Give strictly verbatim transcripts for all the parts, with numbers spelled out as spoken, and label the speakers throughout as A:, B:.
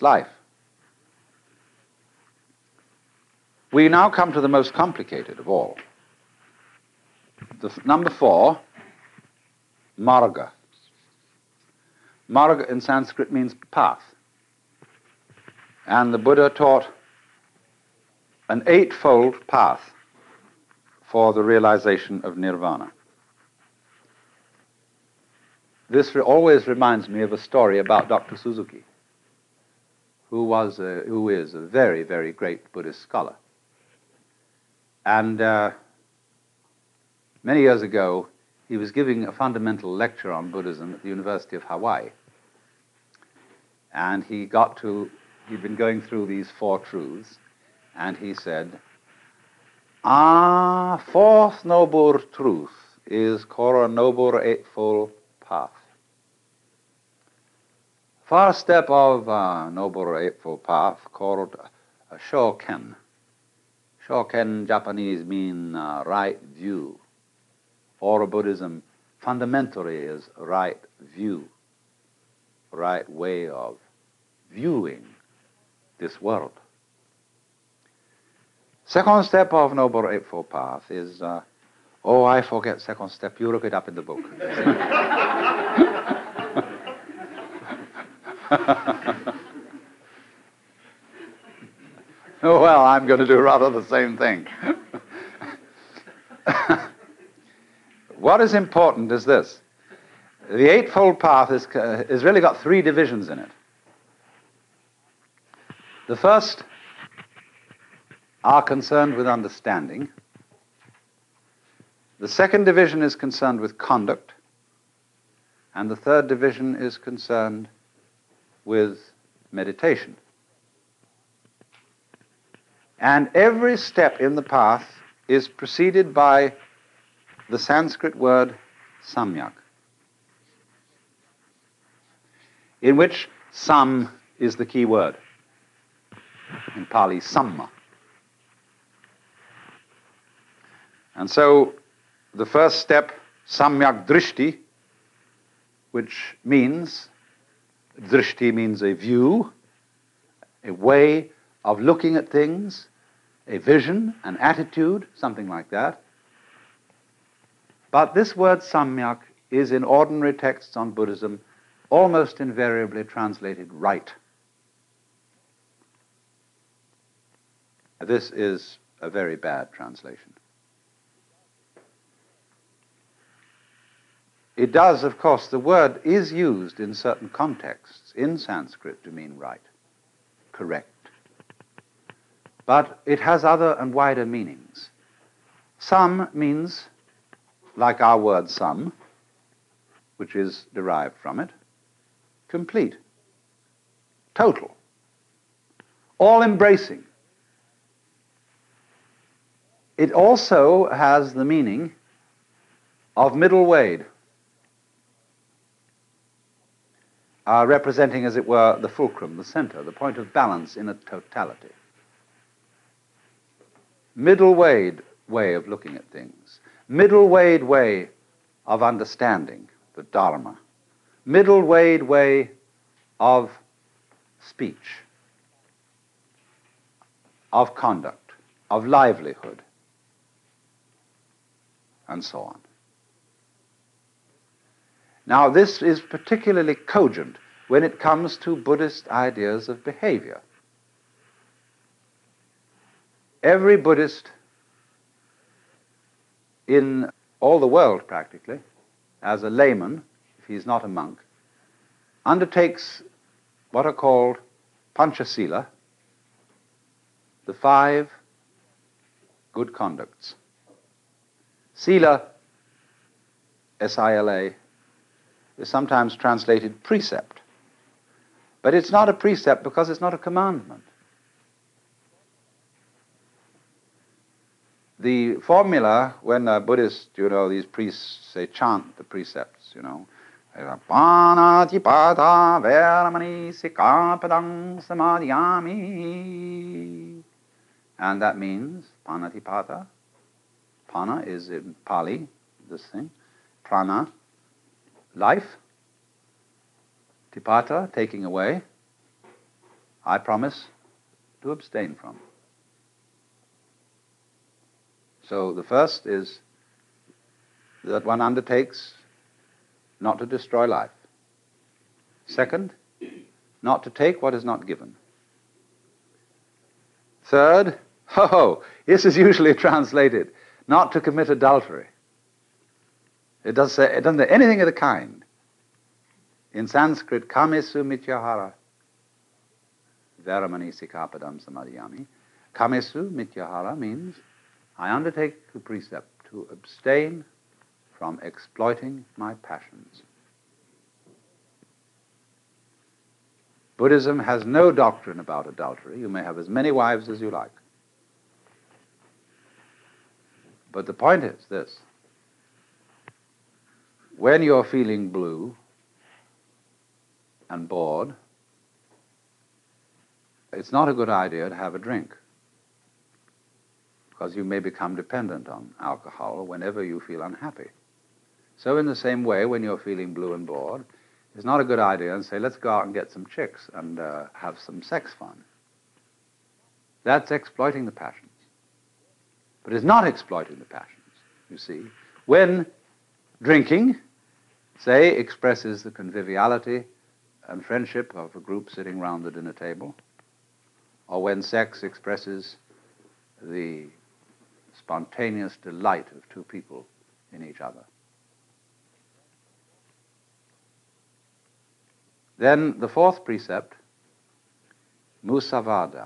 A: this life. We now come to the most complicated of all. The f- number four, marga. Marga in Sanskrit means path. And the Buddha taught an eightfold path for the realization of nirvana. This re- always reminds me of a story about Doctor Suzuki, who was a, who is a very, very great Buddhist scholar. And uh, many years ago, he was giving a fundamental lecture on Buddhism at the University of Hawaii. And he got to, he'd been going through these four truths, and he said, Ah, fourth noble truth is called a noble eightfold path. First step of uh, noble eightfold path called uh, shoken. Shoken, Japanese, mean uh, right view. For Buddhism, fundamentally is right view, right way of viewing this world. Second step of Noble Eightfold Path is, uh, oh, I forget second step. You look it up in the book. Well, I'm going to do rather the same thing. What is important is this. The Eightfold Path is, uh, has really got three divisions in it. The first are concerned with understanding. The second division is concerned with conduct. And the third division is concerned with meditation. And every step in the path is preceded by the Sanskrit word samyak, in which sam is the key word. In Pali, samma. And so the first step, samyak drishti, which means, drishti means a view, a way of looking at things, a vision, an attitude, something like that. But this word samyak is in ordinary texts on Buddhism almost invariably translated right. This is a very bad translation. It does, of course, the word is used in certain contexts in Sanskrit to mean right, correct. But it has other and wider meanings. Sam means, like our word sum, which is derived from it, complete, total, all-embracing. It also has the meaning of middle wade, uh, representing, as it were, the fulcrum, the center, the point of balance in a totality. Middle wade way of looking at things. Middle wade way of understanding the Dharma. Middle wade way of speech, of conduct, of livelihood, and so on. Now, this is particularly cogent when it comes to Buddhist ideas of behavior. Every Buddhist in all the world, practically, as a layman, if he's not a monk, undertakes what are called Panchasila, the five good conducts. Sila, S I L A, is sometimes translated precept. But it's not a precept because it's not a commandment. The formula, when a Buddhist, you know, these priests say chant the precepts, you know, Panatipata veramani sikapadang samadhyami. And that means Panatipata. Pana is in Pali, this thing. Prana, life. Tipata, taking away. I promise to abstain from. So the first is that one undertakes not to destroy life. Second, not to take what is not given. Third, oh, this is usually translated, not to commit adultery. It, does say, it doesn't say anything of the kind. In Sanskrit, kamesu mityahara, veramani sikapadam samadhyami. Kamesu mityahara means, I undertake the precept to abstain from exploiting my passions. Buddhism has no doctrine about adultery. You may have as many wives as you like. But the point is this. When you're feeling blue and bored, it's not a good idea to have a drink, because you may become dependent on alcohol whenever you feel unhappy. So in the same way, when you're feeling blue and bored, it's not a good idea to say, let's go out and get some chicks and uh, have some sex fun. That's exploiting the passions. But it's not exploiting the passions, you see. When drinking, say, expresses the conviviality and friendship of a group sitting round the dinner table, or when sex expresses the spontaneous delight of two people in each other. Then the fourth precept, musavada,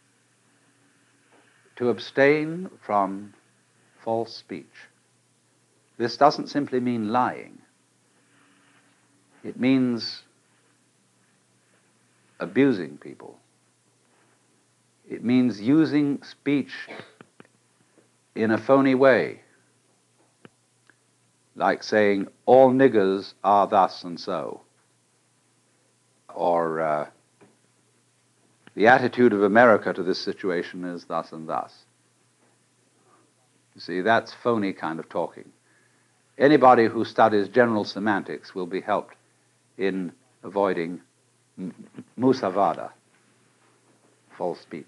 A: to abstain from false speech. This doesn't simply mean lying. It means abusing people. It means using speech in a phony way, like saying, all niggers are thus and so, or uh, the attitude of America to this situation is thus and thus. You see, that's phony kind of talking. Anybody who studies general semantics will be helped in avoiding m- musavada, false speech.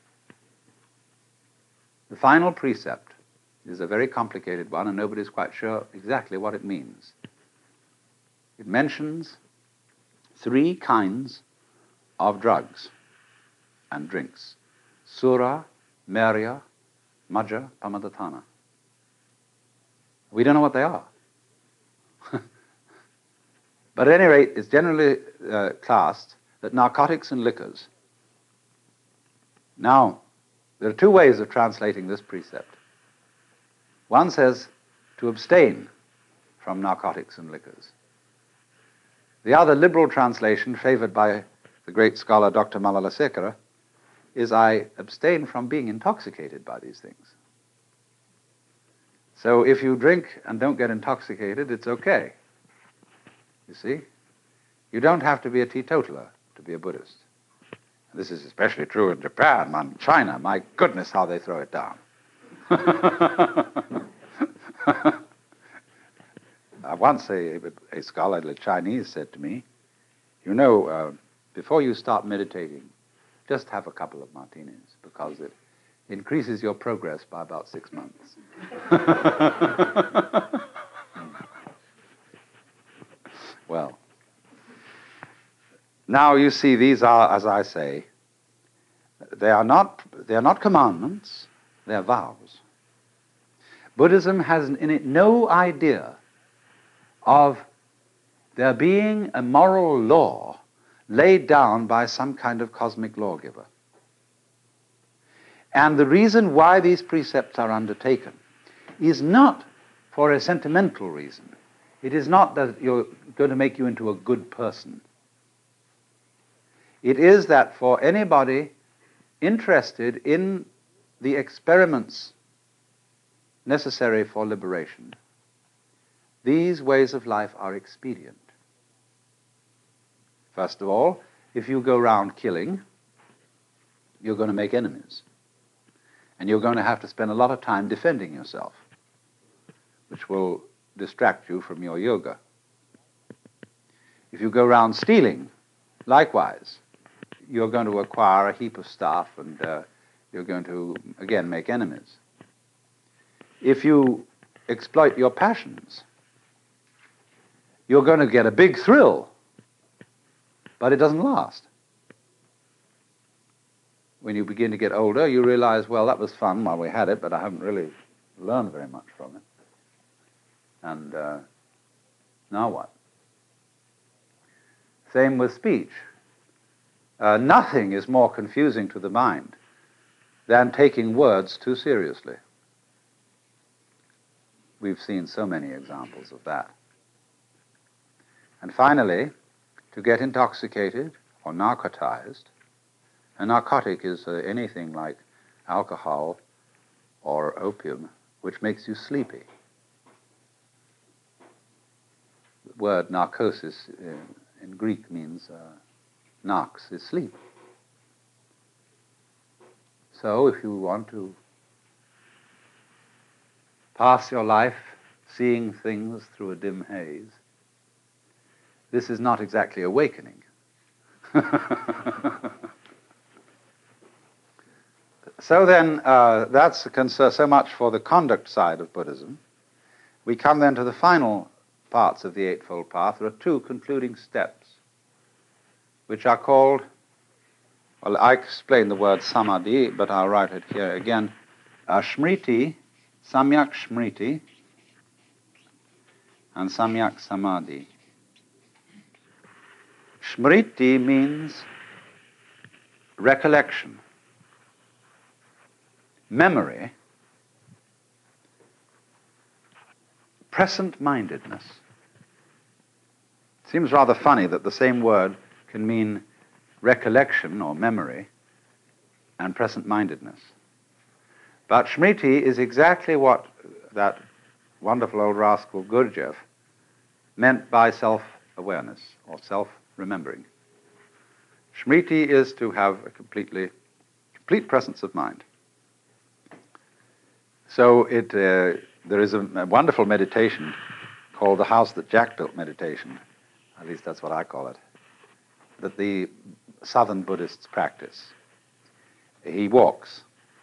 A: The final precept is a very complicated one, and nobody's quite sure exactly what it means. It mentions three kinds of drugs and drinks: sura, merya, majja, pamadatthana. We don't know what they are. But at any rate, it's generally uh, classed that narcotics and liquors. Now, there are two ways of translating this precept. One says to abstain from narcotics and liquors. The other liberal translation, favored by the great scholar Doctor Malalasekara, is I abstain from being intoxicated by these things. So if you drink and don't get intoxicated, it's okay. You see? You don't have to be a teetotaler to be a Buddhist. This is especially true in Japan and China. My goodness, how they throw it down. Uh, once a, a scholarly Chinese said to me, you know, uh, before you start meditating, just have a couple of martinis, because it increases your progress by about six months. Well, now you see, these are, as I say, they are not, they are not commandments, they are vows. Buddhism has in it no idea of there being a moral law laid down by some kind of cosmic lawgiver. And the reason why these precepts are undertaken is not for a sentimental reason. It is not that you're going to make you into a good person. It is that for anybody interested in the experiments necessary for liberation, these ways of life are expedient. First of all, if you go around killing, you're going to make enemies. And you're going to have to spend a lot of time defending yourself, which will distract you from your yoga. If you go around stealing, likewise, you're going to acquire a heap of stuff and uh, you're going to, again, make enemies. If you exploit your passions, you're going to get a big thrill, but it doesn't last. When you begin to get older, you realize, well, that was fun while we had it, but I haven't really learned very much from it. And uh, now what? Same with speech. Uh, nothing is more confusing to the mind than taking words too seriously. We've seen so many examples of that. And finally, to get intoxicated or narcotized, a narcotic is uh, anything like alcohol or opium, which makes you sleepy. The word narcosis in, in Greek means uh, narx is sleep. So if you want to pass your life seeing things through a dim haze, this is not exactly awakening. So then, uh, that's concern, so much for the conduct side of Buddhism. We come then to the final parts of the Eightfold Path. There are two concluding steps, which are called, well, I explained the word samadhi, but I'll write it here again, uh, smriti, samyak smriti, and samyak samadhi. Smriti means recollection, memory, present-mindedness. It seems rather funny that the same word can mean recollection or memory and present-mindedness. But smriti is exactly what that wonderful old rascal Gurdjieff meant by self-awareness or self-remembering. Smriti is to have a completely, complete presence of mind. So it, uh, there is a, a wonderful meditation called the House That Jack Built meditation, at least that's what I call it, that the Southern Buddhists practice. He walks,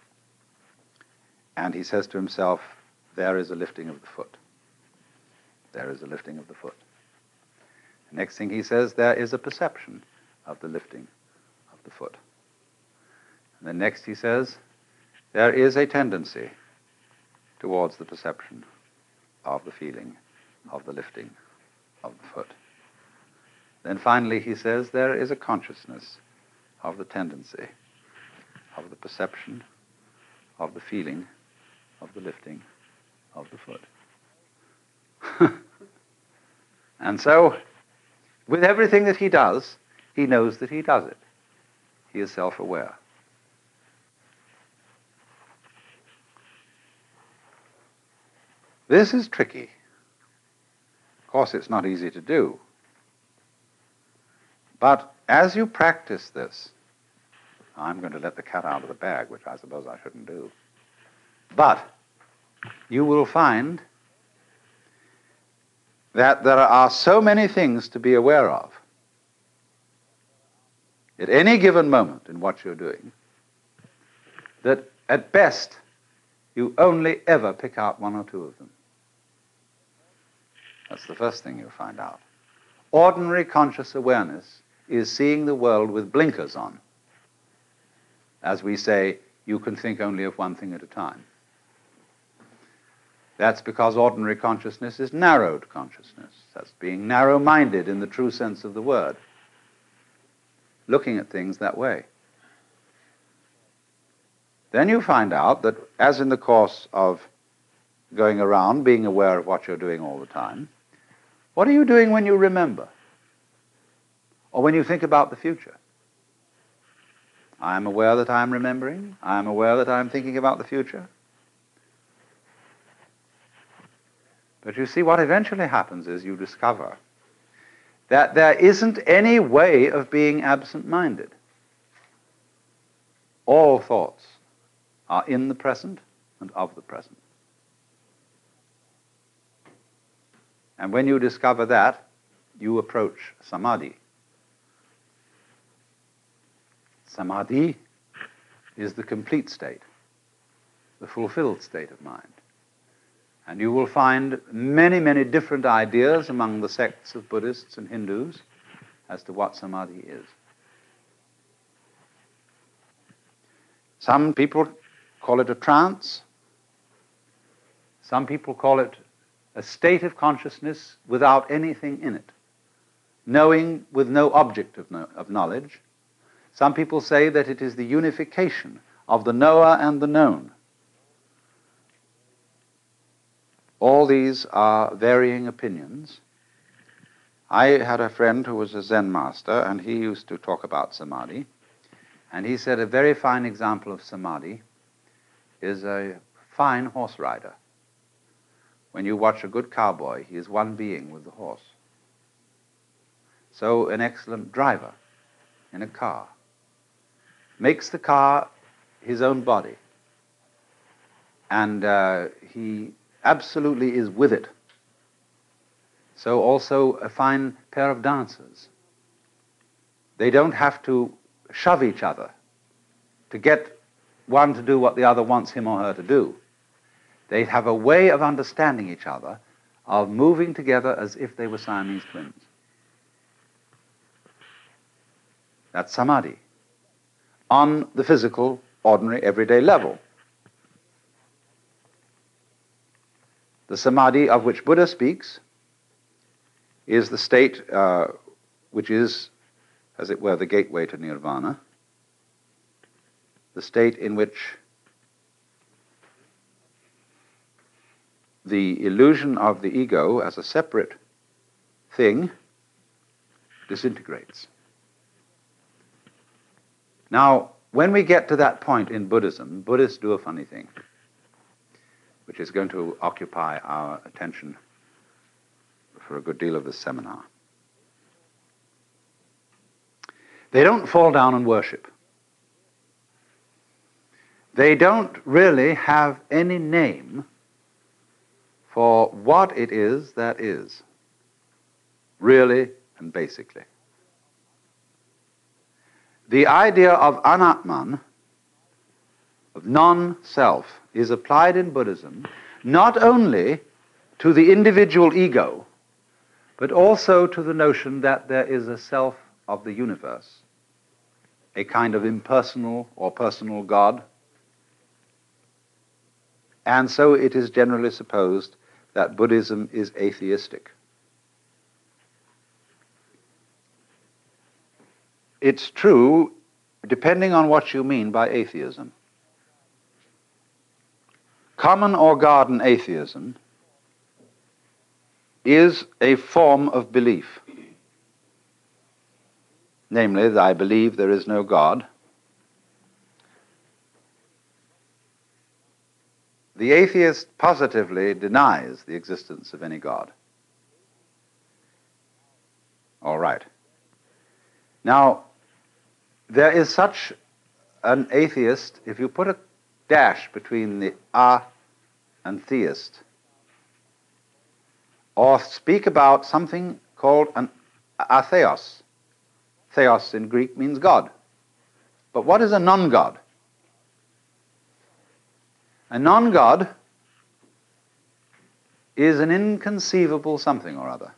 A: and he says to himself, there is a lifting of the foot. There is a lifting of the foot. The next thing he says, there is a perception of the lifting of the foot. And then next he says, there is a tendency towards the perception of the feeling of the lifting of the foot. Then finally he says, there is a consciousness of the tendency of the perception of the feeling of the lifting of the foot. And so, with everything that he does, he knows that he does it. He is self-aware. This is tricky. Of course, it's not easy to do. But as you practice this, I'm going to let the cat out of the bag, which I suppose I shouldn't do. But you will find that there are so many things to be aware of at any given moment in what you're doing that at best you only ever pick out one or two of them. That's the first thing you'll find out. Ordinary conscious awareness is seeing the world with blinkers on. As we say, you can think only of one thing at a time. That's because ordinary consciousness is narrowed consciousness. That's being narrow-minded in the true sense of the word. Looking at things that way. Then you find out that, as in the course of going around, being aware of what you're doing all the time, what are you doing when you remember? Or when you think about the future? I am aware that I am remembering. I am aware that I am thinking about the future. But you see, what eventually happens is you discover that there isn't any way of being absent-minded. All thoughts are in the present and of the present. And when you discover that, you approach samadhi. Samadhi is the complete state, the fulfilled state of mind. And you will find many, many different ideas among the sects of Buddhists and Hindus as to what Samadhi is. Some people call it a trance. Some people call it a state of consciousness without anything in it, knowing with no object of, no, of knowledge. Some people say that it is the unification of the knower and the known. All these are varying opinions. I had a friend who was a Zen master, and he used to talk about Samadhi. And he said a very fine example of Samadhi is a fine horse rider. When you watch a good cowboy, he is one being with the horse. So an excellent driver in a car makes the car his own body, and uh, he absolutely is with it. So also a fine pair of dancers. They don't have to shove each other to get one to do what the other wants him or her to do. They have a way of understanding each other, of moving together as if they were Siamese twins. That's Samadhi on the physical, ordinary, everyday level. The Samadhi of which Buddha speaks is the state uh, which is, as it were, the gateway to nirvana, the state in which the illusion of the ego as a separate thing disintegrates. Now, when we get to that point in Buddhism, Buddhists do a funny thing, which is going to occupy our attention for a good deal of this seminar. They don't fall down and worship. They don't really have any name for what it is that is, really and basically. The idea of anatman, of non-self, is applied in Buddhism not only to the individual ego, but also to the notion that there is a self of the universe, a kind of impersonal or personal God. And so it is generally supposed that Buddhism is atheistic. It's true, depending on what you mean by atheism. Common or garden atheism is a form of belief. Namely, that I believe there is no God. The atheist positively denies the existence of any God. All right. Now, there is such an atheist, if you put a dash between the a and theist, or speak about something called an atheos. Theos in Greek means God. But what is a non-God? A non-God is an inconceivable something or other.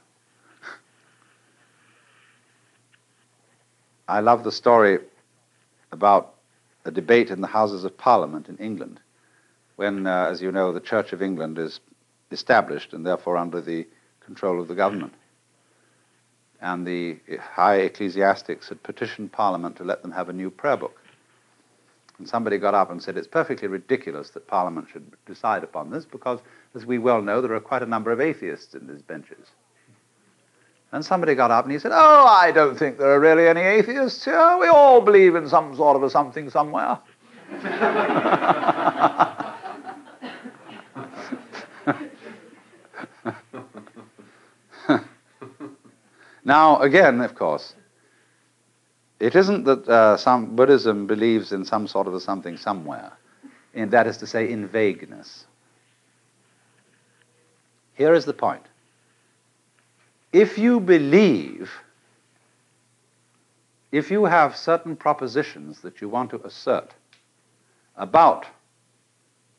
A: I love the story about a debate in the Houses of Parliament in England when, uh, as you know, the Church of England is established and therefore under the control of the government. And the high ecclesiastics had petitioned Parliament to let them have a new prayer book. And somebody got up and said, it's perfectly ridiculous that Parliament should decide upon this because, as we well know, there are quite a number of atheists in these benches. And somebody got up and he said, oh, I don't think there are really any atheists here. We all believe in some sort of a something somewhere. Now, again, of course, it isn't that uh, some Buddhism believes in some sort of a something somewhere, and that is to say, in vagueness. Here is the point. If you believe if you have certain propositions that you want to assert about